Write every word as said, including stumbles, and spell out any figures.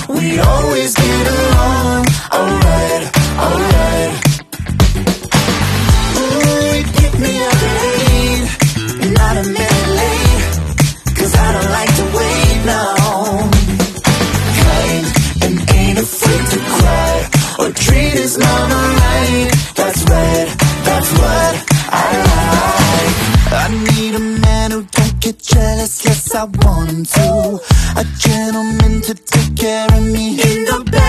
we always get along. Alright, alright. Ooh, you keep me up late, not a minute late, 'cause I don't like to wait now. Kind and ain't afraid to cry or treat his mama right. That's right, that's what I like. I need a man who don't get jealous, yes I want him to. A gentleman to take care of me in the bed.